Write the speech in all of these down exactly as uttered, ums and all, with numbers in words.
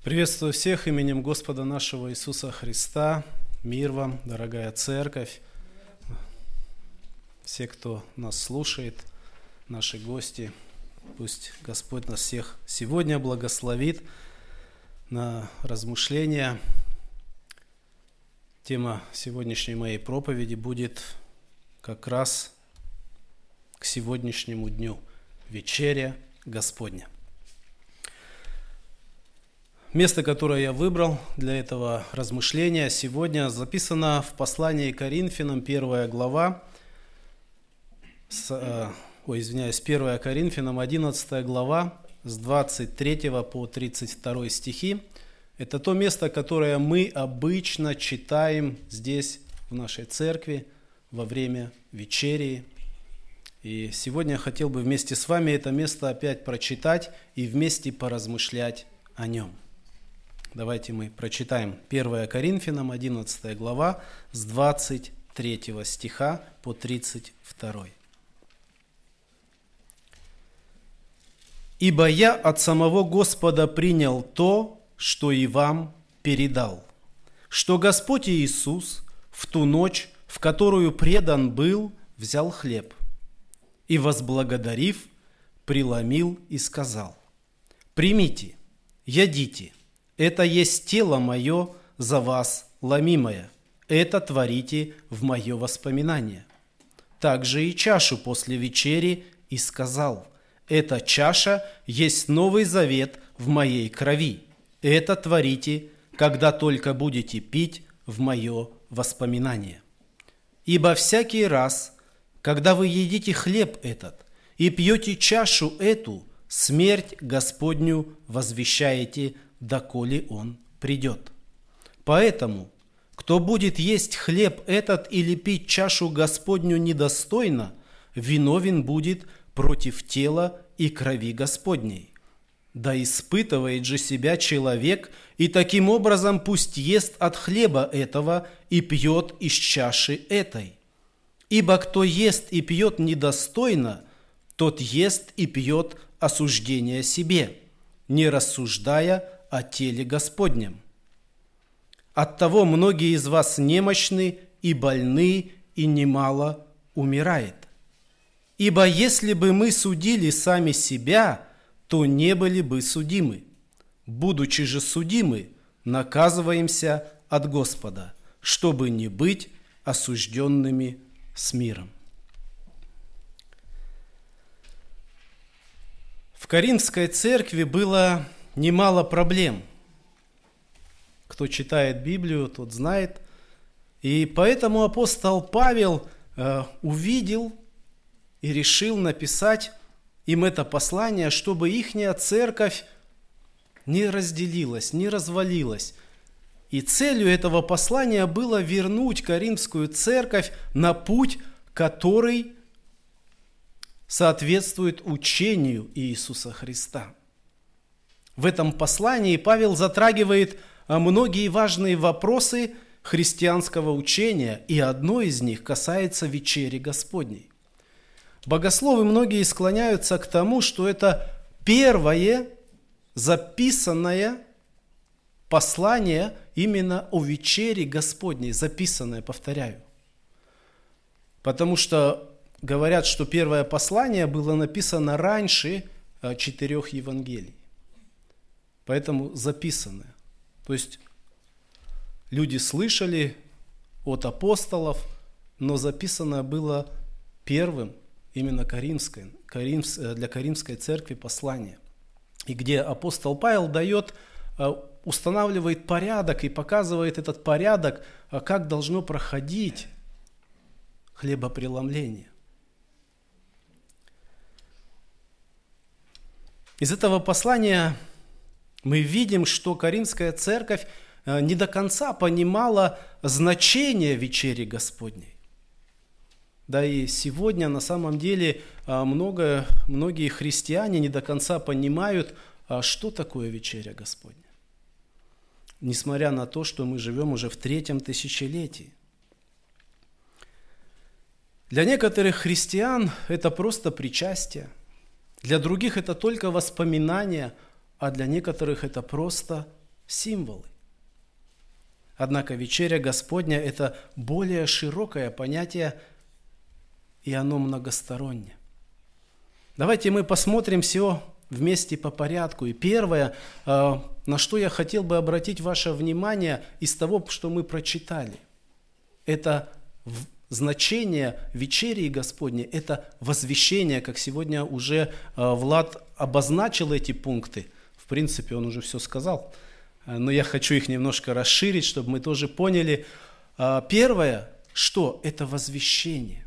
Приветствую всех именем Господа нашего Иисуса Христа. Мир вам, дорогая церковь, все, кто нас слушает, наши гости. Пусть Господь нас всех сегодня благословит на размышления. Тема сегодняшней моей проповеди будет как раз к сегодняшнему дню – вечеря Господня. Место, которое я выбрал для этого размышления сегодня, записано в послании к Коринфянам, первая глава, с, э, ой, извиняюсь, первая Коринфянам, одиннадцатая глава, с двадцать третьего по тридцать второй стихи. Это то место, которое мы обычно читаем здесь, в нашей церкви, во время вечери. И сегодня я хотел бы вместе с вами это место опять прочитать и вместе поразмышлять о нем. Давайте мы прочитаем первая Коринфянам, одиннадцатая глава, с двадцать третьего стиха по тридцать второй. «Ибо я от самого Господа принял то, что и вам передал, что Господь Иисус в ту ночь, в которую предан был, взял хлеб и, возблагодарив, преломил и сказал: „Примите, ядите, это есть тело мое за вас ломимое, это творите в мое воспоминание“. Также и чашу после вечери и сказал: „Эта чаша есть новый завет в моей крови, это творите, когда только будете пить в мое воспоминание. Ибо всякий раз, когда вы едите хлеб этот и пьете чашу эту, смерть Господню возвещаете, доколе Он придет. Поэтому, кто будет есть хлеб этот или пить чашу Господню недостойно, виновен будет против тела и крови Господней. Да испытывает же себя человек, и таким образом пусть ест от хлеба этого и пьет из чаши этой. Ибо кто ест и пьет недостойно, тот ест и пьет осуждение себе, не рассуждая о теле Господнем. Оттого многие из вас немощны и больны, и немало умирает. Ибо если бы мы судили сами себя, то не были бы судимы. Будучи же судимы, наказываемся от Господа, чтобы не быть осужденными с миром». В Коринфской церкви было немало проблем. Кто читает Библию, тот знает. И поэтому апостол Павел э, увидел и решил написать им это послание, чтобы ихняя церковь не разделилась, не развалилась. И целью этого послания было вернуть Коринфскую церковь на путь, который соответствует учению Иисуса Христа. В этом послании Павел затрагивает многие важные вопросы христианского учения, и одно из них касается вечери Господней. Богословы многие склоняются к тому, что это первое записанное послание именно о вечере Господней, записанное, повторяю. Потому что говорят, что первое послание было написано раньше четырех Евангелий. Поэтому записанное. То есть люди слышали от апостолов, но записанное было первым именно Коринфской, Коринф, для Коринфской церкви послание. И где апостол Павел дает, устанавливает порядок и показывает этот порядок, как должно проходить хлебопреломление. Из этого послания мы видим, что Коринфская церковь не до конца понимала значение вечери Господней. Да и сегодня на самом деле много, многие христиане не до конца понимают, что такое вечеря Господня. Несмотря на то, что мы живем уже в третьем тысячелетии. Для некоторых христиан это просто причастие. Для других это только воспоминания, а для некоторых это просто символы. Однако вечеря Господня – это более широкое понятие, и оно многостороннее. Давайте мы посмотрим все вместе по порядку. И первое, на что я хотел бы обратить ваше внимание из того, что мы прочитали, это значение вечери Господней, это возвещение, как сегодня уже Влад обозначил эти пункты. В принципе, он уже все сказал, но я хочу их немножко расширить, чтобы мы тоже поняли. Первое, что это возвещение.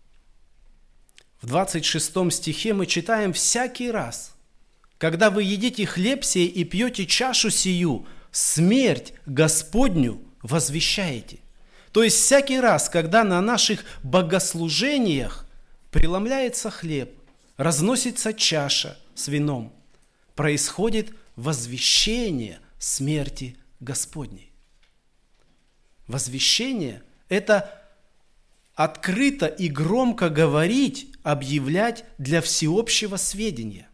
В двадцать шестом стихе мы читаем: «Всякий раз, когда вы едите хлеб сей и пьете чашу сию, смерть Господню возвещаете». То есть всякий раз, когда на наших богослужениях преломляется хлеб, разносится чаша с вином, происходит возвещение смерти Господней. Возвещение – это открыто и громко говорить, объявлять для всеобщего сведения.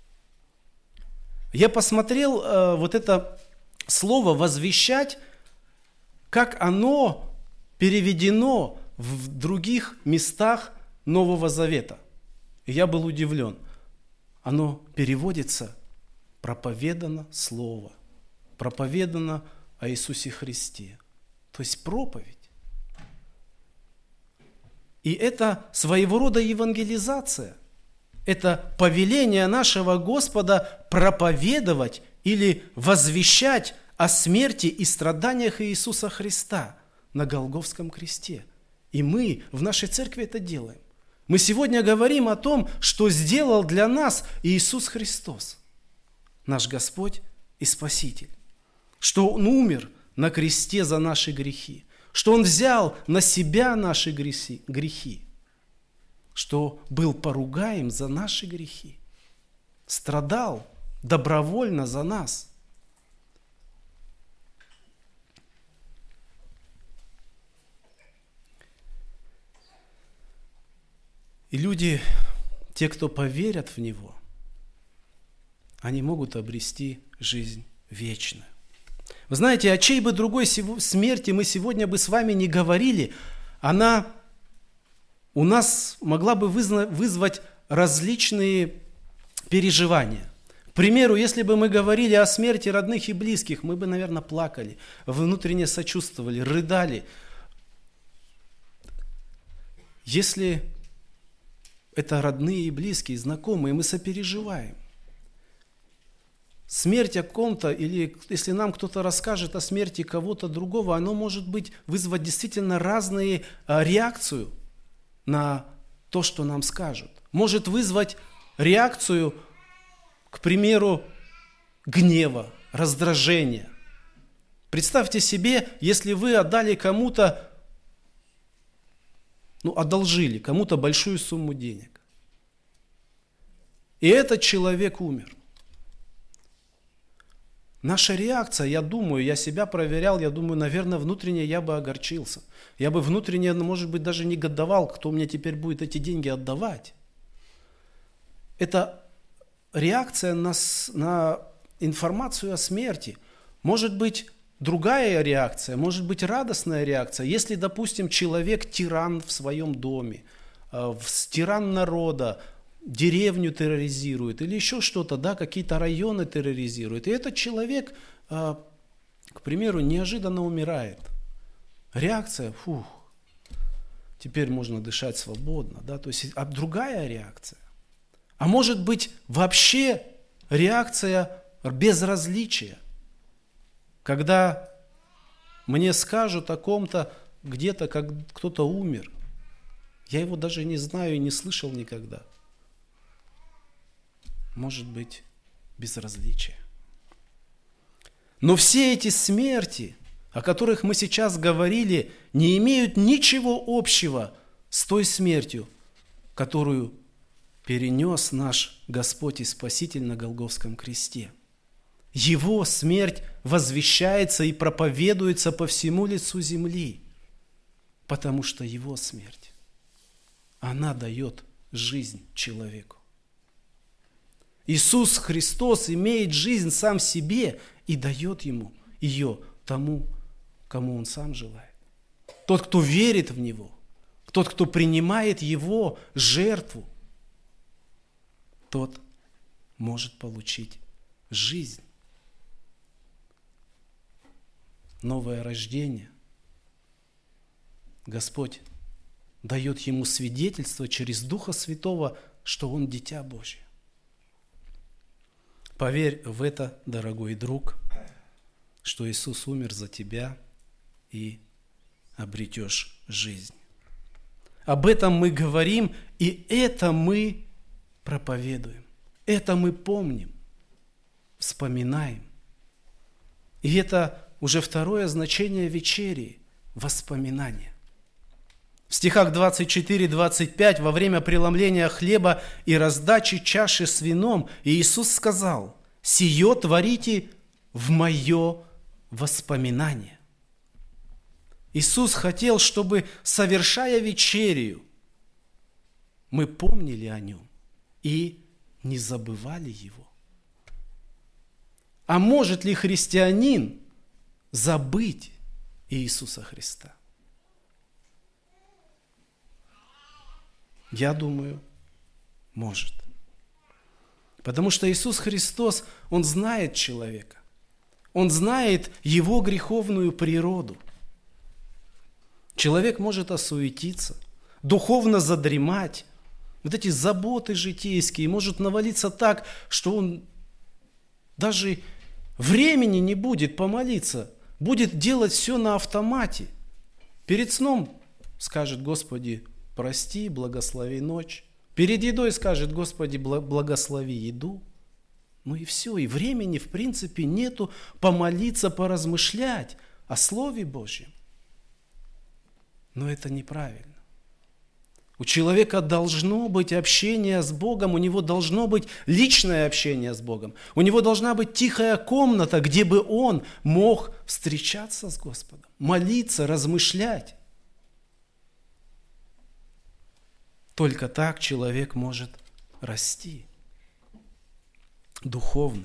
Я посмотрел э, вот это слово «возвещать», как оно переведено в других местах Нового Завета. И я был удивлен. Оно переводится «проповедано Слово», проповедано о Иисусе Христе. То есть проповедь. И это своего рода евангелизация. Это повеление нашего Господа проповедовать или возвещать о смерти и страданиях Иисуса Христа на Голгофском кресте. И мы в нашей церкви это делаем. Мы сегодня говорим о том, что сделал для нас Иисус Христос, наш Господь и Спаситель. Что Он умер на кресте за наши грехи. Что Он взял на себя наши грехи. Что был поругаем за наши грехи. Страдал добровольно за нас. И люди, те, кто поверят в Него, они могут обрести жизнь вечную. Вы знаете, о чьей бы другой смерти мы сегодня бы с вами не говорили, она у нас могла бы вызвать различные переживания. К примеру, если бы мы говорили о смерти родных и близких, мы бы, наверное, плакали, внутренне сочувствовали, рыдали. Если это родные и близкие, знакомые, мы сопереживаем. Смерть о ком-то, или если нам кто-то расскажет о смерти кого-то другого, оно может быть вызвать действительно разные реакцию на то, что нам скажут. Может вызвать реакцию, к примеру, гнева, раздражения. Представьте себе, если вы отдали кому-то, ну, одолжили кому-то большую сумму денег. И этот человек умер. Наша реакция, я думаю, я себя проверял, я думаю, наверное, внутренне я бы огорчился. Я бы внутренне, может быть, даже негодовал, кто мне теперь будет эти деньги отдавать. Это реакция на, на информацию о смерти. Может быть, другая реакция, может быть, радостная реакция. Если, допустим, человек тиран в своем доме, тиран народа, деревню терроризирует или еще что-то, да, какие-то районы терроризирует. И этот человек, к примеру, неожиданно умирает. Реакция, фух, теперь можно дышать свободно. Да, то есть а другая реакция. А может быть вообще реакция безразличия. Когда мне скажут о ком-то где-то, как кто-то умер, я его даже не знаю и не слышал никогда. Может быть, безразличие. Но все эти смерти, о которых мы сейчас говорили, не имеют ничего общего с той смертью, которую перенес наш Господь и Спаситель на Голгофском кресте. Его смерть возвещается и проповедуется по всему лицу земли, потому что Его смерть, она дает жизнь человеку. Иисус Христос имеет жизнь сам в себе и дает ему. ее тому, кому Он сам желает. Тот, кто верит в Него, тот, кто принимает Его жертву, тот может получить жизнь, новое рождение. Господь дает ему свидетельство через Духа Святого, что он дитя Божье. Поверь в это, дорогой друг, что Иисус умер за тебя и обретешь жизнь. Об этом мы говорим, и это мы проповедуем. Это мы помним, вспоминаем. И это уже второе значение вечери – воспоминание. В стихах двадцать четыре двадцать пять во время преломления хлеба и раздачи чаши с вином Иисус сказал: «Сие творите в мое воспоминание». Иисус хотел, чтобы, совершая вечерю, мы помнили о Нем и не забывали Его. А может ли христианин забыть Иисуса Христа? Я думаю, может. Потому что Иисус Христос, Он знает человека. Он знает его греховную природу. Человек может осуетиться, духовно задремать. Вот эти заботы житейские, может навалиться так, что он даже времени не будет помолиться, будет делать все на автомате. Перед сном скажет: Господи, прости, благослови ночь. Перед едой скажет: Господи, благослови еду. Ну и все, и времени в принципе нету помолиться, поразмышлять о Слове Божьем. Но это неправильно. У человека должно быть общение с Богом, у него должно быть личное общение с Богом. У него должна быть тихая комната, где бы он мог встречаться с Господом, молиться, размышлять. Только так человек может расти духовно.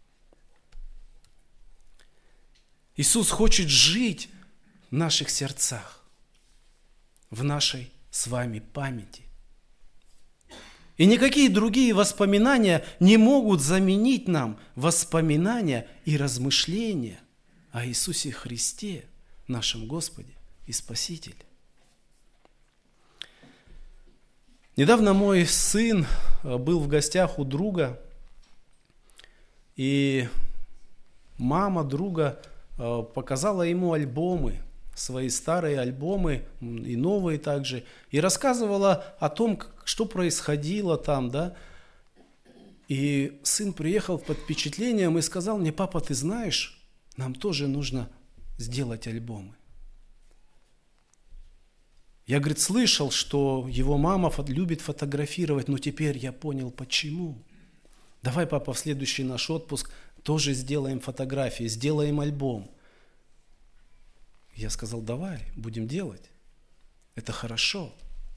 Иисус хочет жить в наших сердцах, в нашей с вами памяти. И никакие другие воспоминания не могут заменить нам воспоминания и размышления о Иисусе Христе, нашем Господе и Спасителе. Недавно мой сын был в гостях у друга, и мама друга показала ему альбомы, свои старые альбомы и новые также, и рассказывала о том, что происходило там, да. И сын приехал под впечатлением и сказал мне: папа, ты знаешь, нам тоже нужно сделать альбомы. Я, говорит, слышал, что его мама любит фотографировать, но теперь я понял, почему. Давай, папа, в следующий наш отпуск тоже сделаем фотографии, сделаем альбом. Я сказал: давай, будем делать. Это хорошо.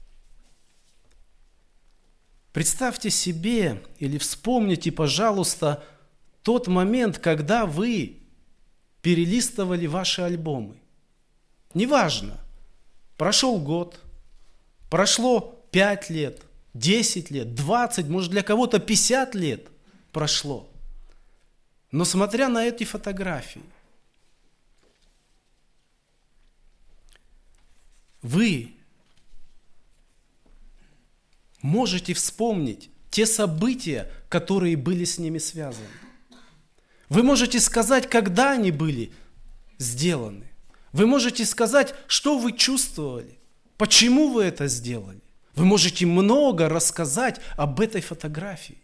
Представьте себе или вспомните, пожалуйста, тот момент, когда вы перелистывали ваши альбомы. Неважно, прошел год, прошло пять лет, десять лет, двадцать, может для кого-то пятьдесят лет прошло. Но смотря на эти фотографии, вы можете вспомнить те события, которые были с ними связаны. Вы можете сказать, когда они были сделаны. Вы можете сказать, что вы чувствовали, почему вы это сделали. Вы можете много рассказать об этой фотографии.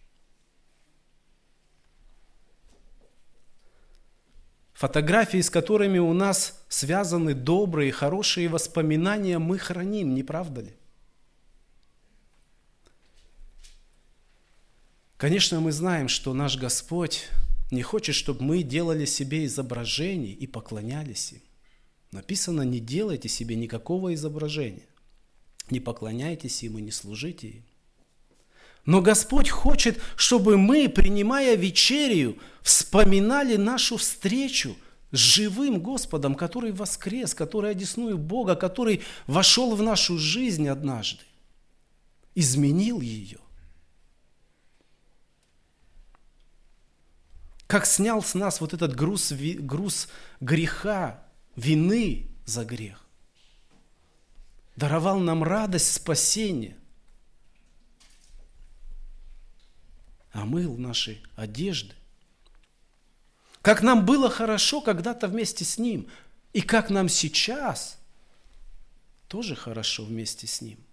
Фотографии, с которыми у нас связаны добрые, хорошие воспоминания, мы храним, не правда ли? Конечно, мы знаем, что наш Господь не хочет, чтобы мы делали себе изображений и поклонялись им. Написано: не делайте себе никакого изображения, не поклоняйтесь им и не служите им. Но Господь хочет, чтобы мы, принимая вечерю, вспоминали нашу встречу с живым Господом, который воскрес, который одесную Бога, который вошел в нашу жизнь однажды, изменил ее. Как снял с нас вот этот груз, груз греха, вины за грех. Даровал нам радость спасения. Омыл наши одежды. Как нам было хорошо когда-то вместе с Ним. И как нам сейчас тоже хорошо вместе с Ним.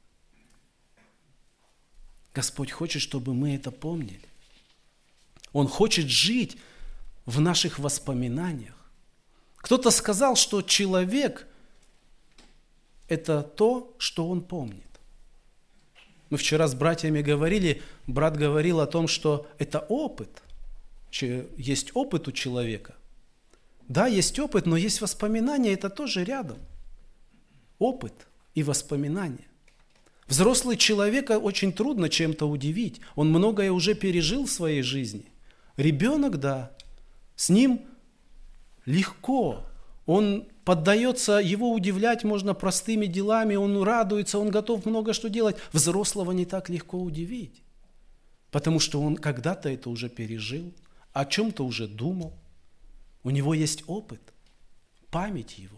Господь хочет, чтобы мы это помнили. Он хочет жить в наших воспоминаниях. Кто-то сказал, что человек – это то, что он помнит. Мы вчера с братьями говорили, брат говорил о том, что это опыт. Есть опыт у человека. Да, есть опыт, но есть воспоминания, это тоже рядом. Опыт и воспоминания. Взрослый человека очень трудно чем-то удивить. Он многое уже пережил в своей жизни. Ребенок, да, с ним легко. Он поддается, его удивлять можно простыми делами, он радуется, он готов много что делать. Взрослого не так легко удивить, потому что он когда-то это уже пережил, о чем-то уже думал. У него есть опыт, память его.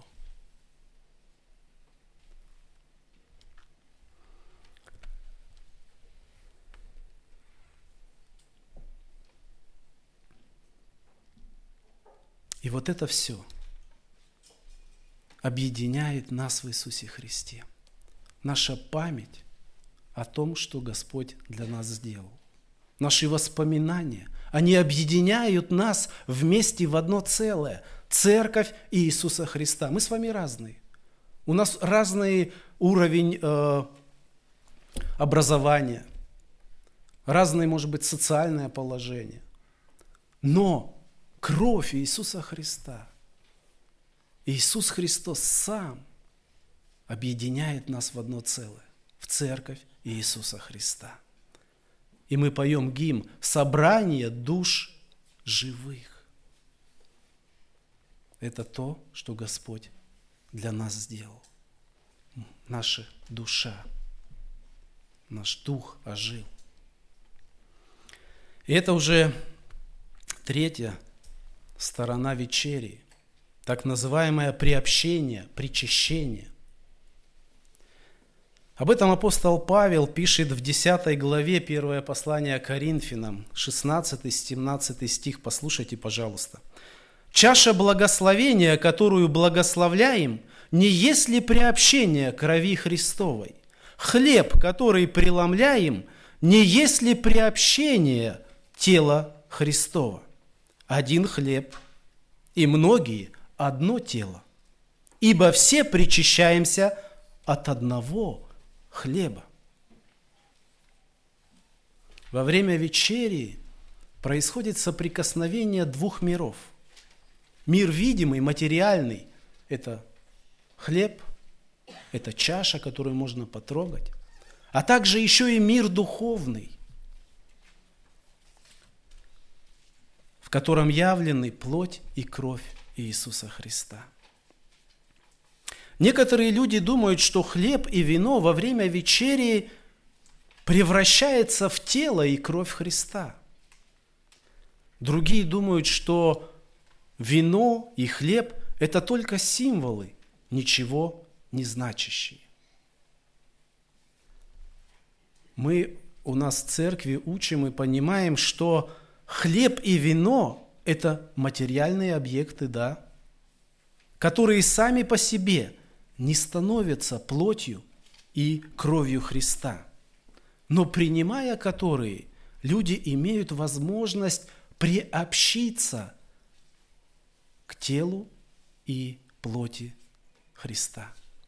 И вот это все объединяет нас в Иисусе Христе. Наша память о том, что Господь для нас сделал. Наши воспоминания, они объединяют нас вместе в одно целое. Церковь и Иисуса Христа. Мы с вами разные. У нас разный уровень э, образования, разное, может быть, социальное положение. Но кровь Иисуса Христа, Иисус Христос сам объединяет нас в одно целое, в церковь Иисуса Христа. И мы поем гимн «Собрание душ живых». Это то, что Господь для нас сделал. Наша душа, наш дух ожил. И это уже третья сторона вечери, так называемое приобщение, причащение. Об этом апостол Павел пишет в десятой главе первое послание Коринфянам, шестнадцатый-семнадцатый стих. Послушайте, пожалуйста. «Чаша благословения, которую благословляем, не есть ли приобщение крови Христовой? Хлеб, который преломляем, не есть ли приобщение тела Христова? Один хлеб, и многие одно тело. Ибо все причащаемся от одного хлеба». Во время вечери происходит соприкосновение двух миров. Мир видимый, материальный – это хлеб, это чаша, которую можно потрогать, а также еще и мир духовный, в котором явлены плоть и кровь Иисуса Христа. Некоторые люди думают, что хлеб и вино во время вечери превращается в тело и кровь Христа. Другие думают, что вино и хлеб – это только символы, ничего не значащие. Мы у нас в церкви учим и понимаем, что хлеб и вино – это материальные объекты, да, которые сами по себе не становятся плотью и кровью Христа, но принимая которые, люди имеют возможность приобщиться к телу и плоти Христа.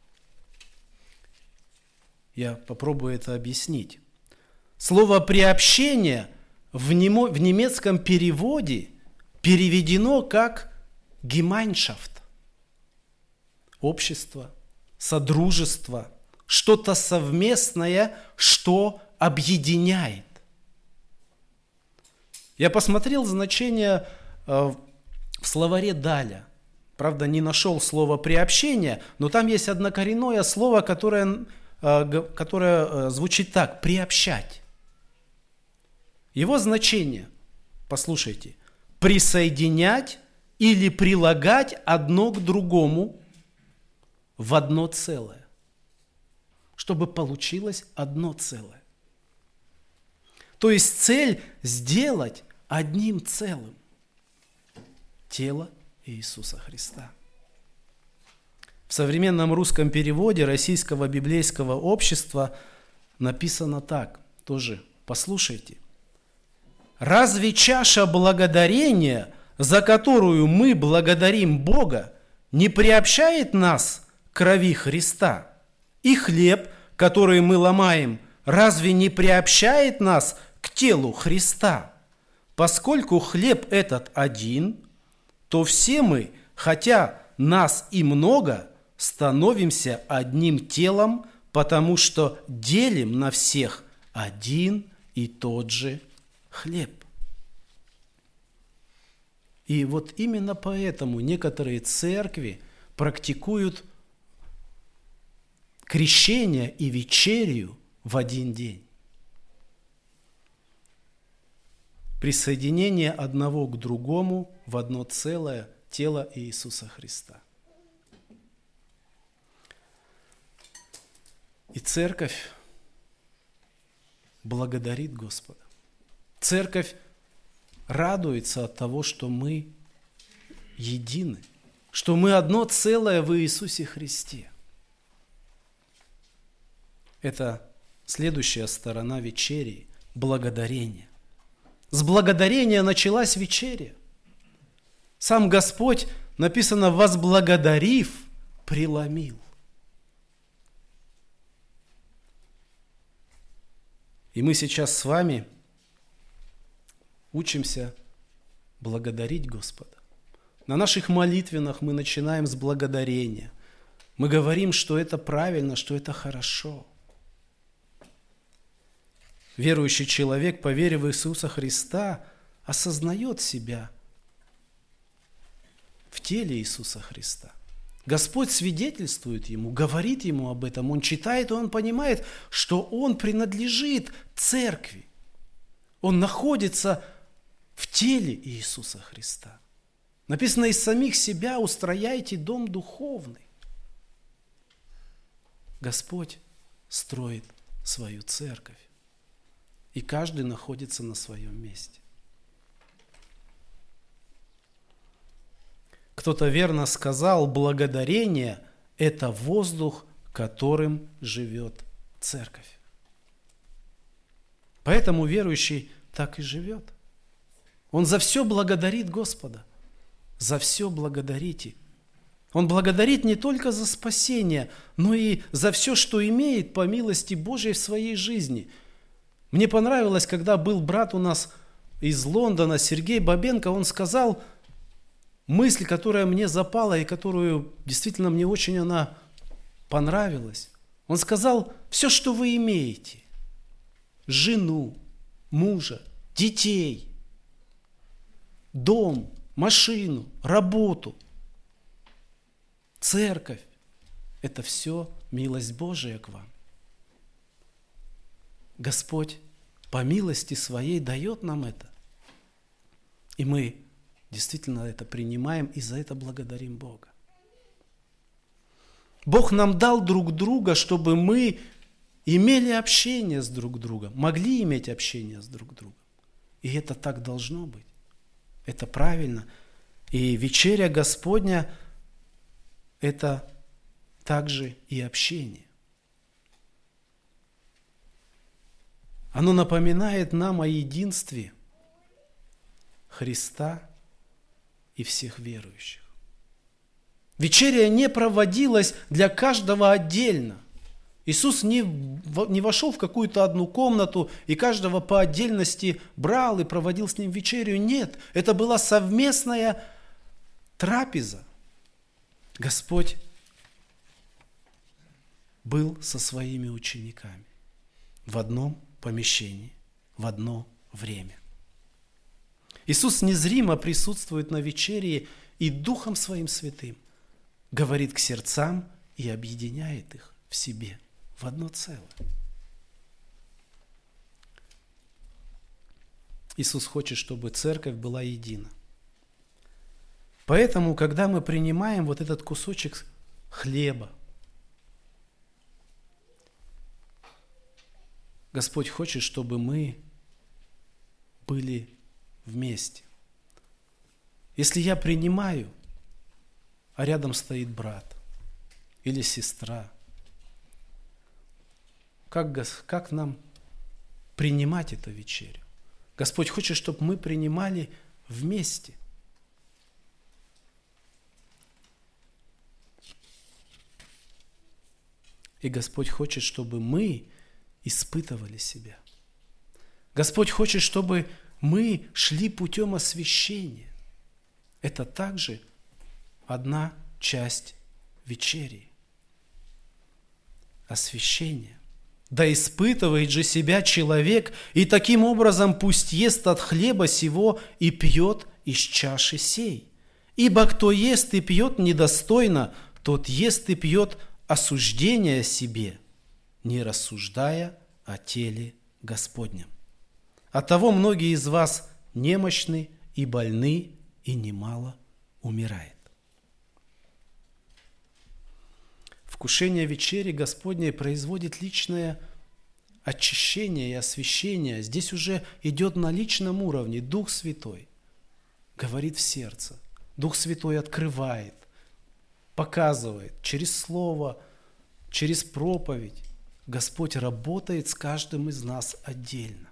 Я попробую это объяснить. Слово «приобщение» в немецком переводе переведено как «Gemeinschaft» – общество, содружество, что-то совместное, что объединяет. Я посмотрел значение в словаре Даля. Правда, не нашел слово «приобщение», но там есть однокоренное слово, которое, которое звучит так – «приобщать». Его значение, послушайте, присоединять или прилагать одно к другому в одно целое, чтобы получилось одно целое. То есть цель сделать одним целым тело Иисуса Христа. В современном русском переводе Российского библейского общества написано так, тоже послушайте. «Разве чаша благодарения, за которую мы благодарим Бога, не приобщает нас к крови Христа? И хлеб, который мы ломаем, разве не приобщает нас к телу Христа? Поскольку хлеб этот один, то все мы, хотя нас и много, становимся одним телом, потому что делим на всех один и тот же хлеб». И вот именно поэтому некоторые церкви практикуют крещение и вечерию в один день. Присоединение одного к другому в одно целое тело Иисуса Христа. И церковь благодарит Господа. Церковь радуется от того, что мы едины, что мы одно целое в Иисусе Христе. Это следующая сторона вечери – благодарение. С благодарения началась вечеря. Сам Господь, написано, возблагодарив, преломил. И мы сейчас с вами учимся благодарить Господа. На наших молитвенных мы начинаем с благодарения. Мы говорим, что это правильно, что это хорошо. Верующий человек, поверив в Иисуса Христа, осознает себя в теле Иисуса Христа. Господь свидетельствует ему, говорит ему об этом. Он читает, и он понимает, что он принадлежит церкви. Он находится в теле Иисуса Христа. Написано, из самих себя устрояйте дом духовный. Господь строит свою церковь. И каждый находится на своем месте. Кто-то верно сказал, благодарение – это воздух, которым живет церковь. Поэтому верующий так и живет. Он за все благодарит Господа. За все благодарите. Он благодарит не только за спасение, но и за все, что имеет по милости Божией в своей жизни. Мне понравилось, когда был брат у нас из Лондона, Сергей Бабенко, он сказал мысль, которая мне запала и которую действительно мне очень она понравилась. Он сказал, все, что вы имеете, жену, мужа, детей, дом, машину, работу, церковь, это все милость Божия к вам. Господь по милости своей дает нам это. И мы действительно это принимаем и за это благодарим Бога. Бог нам дал друг друга, чтобы мы имели общение с друг другом, могли иметь общение с друг другом. И это так должно быть. Это правильно. И вечеря Господня – это также и общение. Оно напоминает нам о единстве Христа и всех верующих. Вечеря не проводилась для каждого отдельно. Иисус не, не вошел в какую-то одну комнату и каждого по отдельности брал и проводил с ним вечерю. Нет, это была совместная трапеза. Господь был со своими учениками в одном помещении, в одно время. Иисус незримо присутствует на вечере и Духом Своим Святым говорит к сердцам и объединяет их в себе, в одно целое. Иисус хочет, чтобы церковь была едина. Поэтому, когда мы принимаем вот этот кусочек хлеба, Господь хочет, чтобы мы были вместе. Если я принимаю, а рядом стоит брат или сестра, как, как нам принимать эту вечерю? Господь хочет, чтобы мы принимали вместе. И Господь хочет, чтобы мы испытывали себя. Господь хочет, чтобы мы шли путем освящения. Это также одна часть вечери. Освящение. Да испытывает же себя человек, и таким образом пусть ест от хлеба сего и пьет из чаши сей. Ибо кто ест и пьет недостойно, тот ест и пьет осуждение о себе, не рассуждая о теле Господнем. Оттого многие из вас немощны и больны, и немало умирает. Вкушение вечери Господней производит личное очищение и освящение. Здесь уже идет на личном уровне. Дух Святой говорит в сердце. Дух Святой открывает, показывает через слово, через проповедь. Господь работает с каждым из нас отдельно.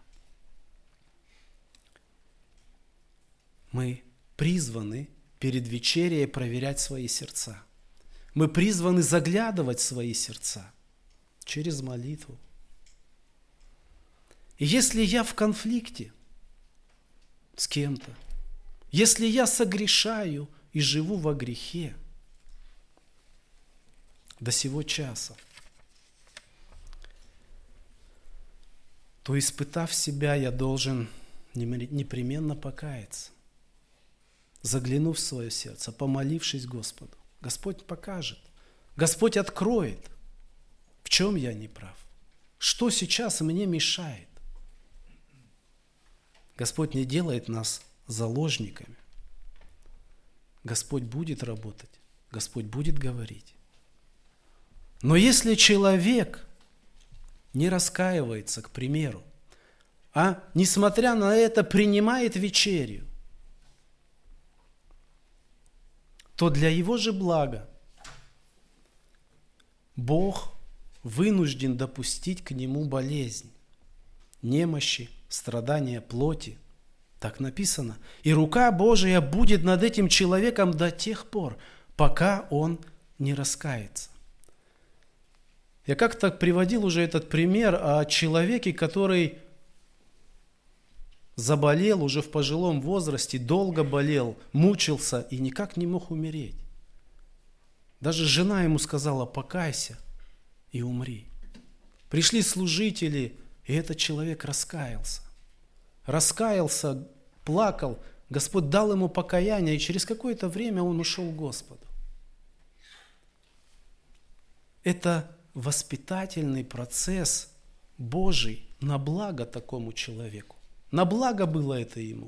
Мы призваны перед вечерей проверять свои сердца. Мы призваны заглядывать в свои сердца через молитву. И если я в конфликте с кем-то, если я согрешаю и живу во грехе до сего часа, то, испытав себя, я должен непременно покаяться, заглянув в свое сердце, помолившись Господу. Господь покажет, Господь откроет, в чем я не прав, что сейчас мне мешает. Господь не делает нас заложниками. Господь будет работать, Господь будет говорить. Но если человек не раскаивается, к примеру, а, несмотря на это, принимает вечерю, то для его же блага Бог вынужден допустить к нему болезнь, немощи, страдания плоти. Так написано. И рука Божия будет над этим человеком до тех пор, пока он не раскается. Я как-то приводил уже этот пример о человеке, который заболел уже в пожилом возрасте, долго болел, мучился и никак не мог умереть. Даже жена ему сказала: покайся и умри. Пришли служители, и этот человек раскаялся. Раскаялся, плакал, Господь дал ему покаяние, и через какое-то время он ушел к Господу. Это воспитательный процесс Божий на благо такому человеку. На благо было это ему.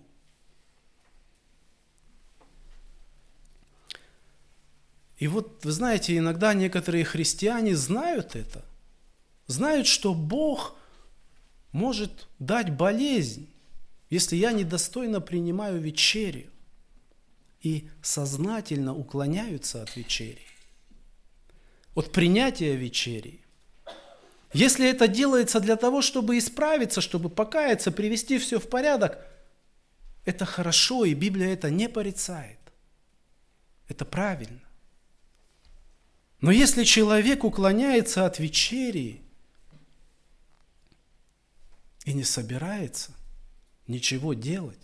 И вот, вы знаете, иногда некоторые христиане знают это. Знают, что Бог может дать болезнь, если я недостойно принимаю вечерю. И сознательно уклоняются от вечери. От принятия вечери. Если это делается для того, чтобы исправиться, чтобы покаяться, привести все в порядок, это хорошо, и Библия это не порицает. Это правильно. Но если человек уклоняется от вечери и не собирается ничего делать,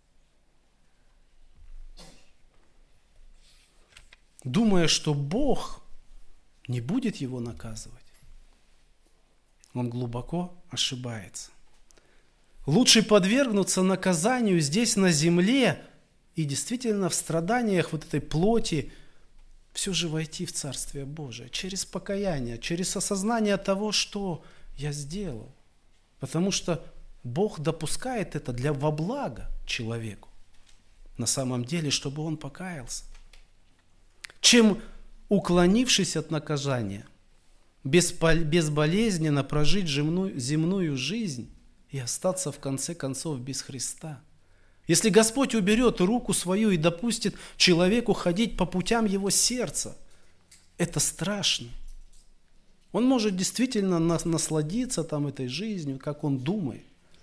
думая, что Бог не будет его наказывать, он глубоко ошибается. Лучше подвергнуться наказанию здесь на земле и действительно в страданиях вот этой плоти все же войти в Царствие Божие через покаяние, через осознание того, что я сделал. Потому что Бог допускает это для во благо человеку. На самом деле, чтобы он покаялся. Чем уклонившись от наказания, безболезненно прожить земную, земную жизнь и остаться в конце концов без Христа. Если Господь уберет руку свою и допустит человеку ходить по путям его сердца, это страшно. Он может действительно насладиться там этой жизнью, как он думает.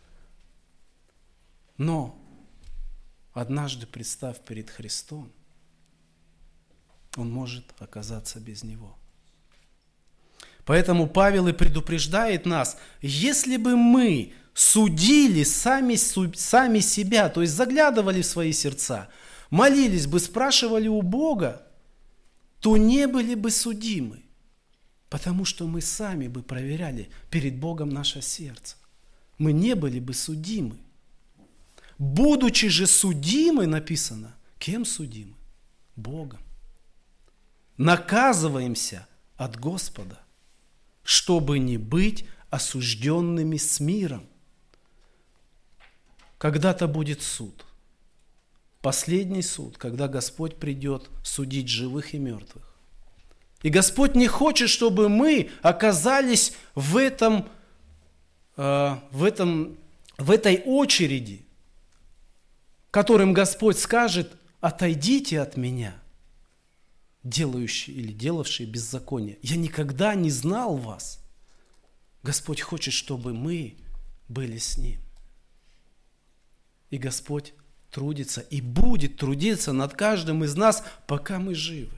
Но однажды, представ перед Христом, он может оказаться без Него. Поэтому Павел и предупреждает нас, если бы мы судили сами, сами себя, то есть заглядывали в свои сердца, молились бы, спрашивали у Бога, то не были бы судимы, потому что мы сами бы проверяли перед Богом наше сердце. Мы не были бы судимы. Будучи же судимы, написано, кем судимы? Богом. Наказываемся от Господа, чтобы не быть осужденными с миром. Когда-то будет суд. Последний суд, когда Господь придет судить живых и мертвых. И Господь не хочет, чтобы мы оказались в этом, э, в этом, в этой очереди, которым Господь скажет: отойдите от меня, делающие или делавшие беззаконие. Я никогда не знал вас. Господь хочет, чтобы мы были с Ним. И Господь трудится и будет трудиться над каждым из нас, пока мы живы.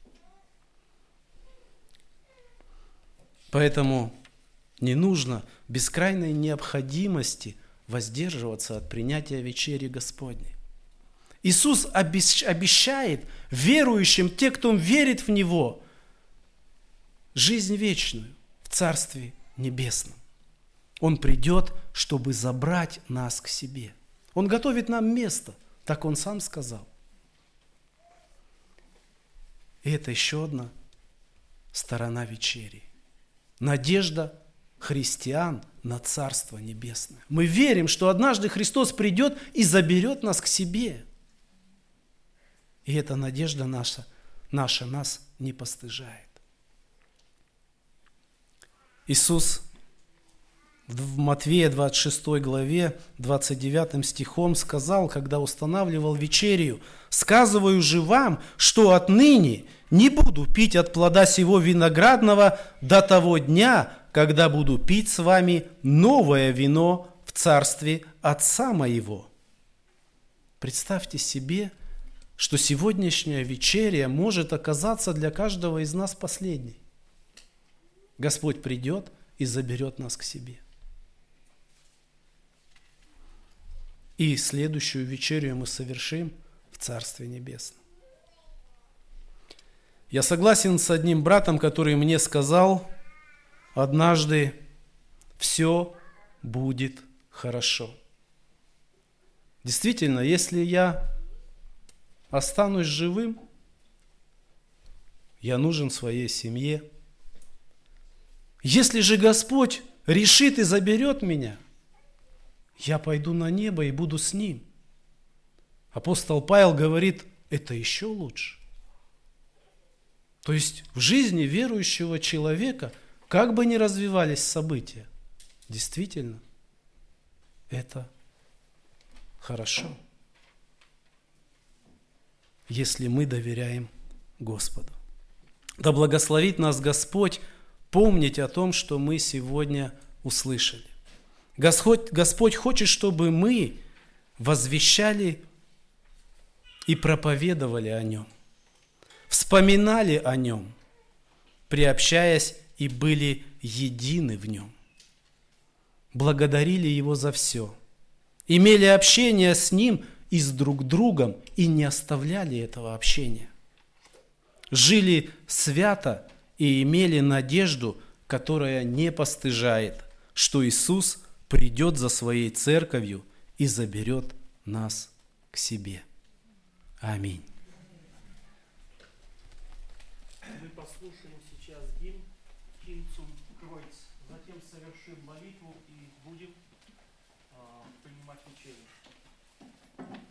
Поэтому не нужно без крайней необходимости воздерживаться от принятия вечери Господней. Иисус обещает верующим, те, кто верит в Него, жизнь вечную в Царстве Небесном. Он придет, чтобы забрать нас к себе. Он готовит нам место, так Он сам сказал. И это еще одна сторона вечери. Надежда христиан на Царство Небесное. Мы верим, что однажды Христос придет и заберет нас к себе. И эта надежда наша, наша нас не постыжает. Иисус в Матфея двадцать шестой главе, двадцать девятым стихом сказал, когда устанавливал вечерию: «Сказываю же вам, что отныне не буду пить от плода сего виноградного до того дня, когда буду пить с вами новое вино в царстве Отца моего». Представьте себе, что сегодняшняя вечеря может оказаться для каждого из нас последней. Господь придет и заберет нас к себе. И следующую вечерю мы совершим в Царстве Небесном. Я согласен с одним братом, который мне сказал однажды: все будет хорошо. Действительно, если я останусь живым, я нужен своей семье. Если же Господь решит и заберет меня, я пойду на небо и буду с Ним. Апостол Павел говорит, это еще лучше. То есть в жизни верующего человека, как бы ни развивались события, действительно, это хорошо, если мы доверяем Господу. Да благословит нас Господь помнить о том, что мы сегодня услышали. Господь, Господь хочет, чтобы мы возвещали и проповедовали о Нем, вспоминали о Нем, приобщаясь и были едины в Нем, благодарили Его за все, имели общение с Ним и с друг другом и не оставляли этого общения, жили свято и имели надежду, которая не постыжает, что Иисус придет за своей церковью и заберет нас к себе. Аминь. Мы послушаем сейчас гимн «Kind zum Kreuz». Затем совершим молитву и будем а, принимать учение.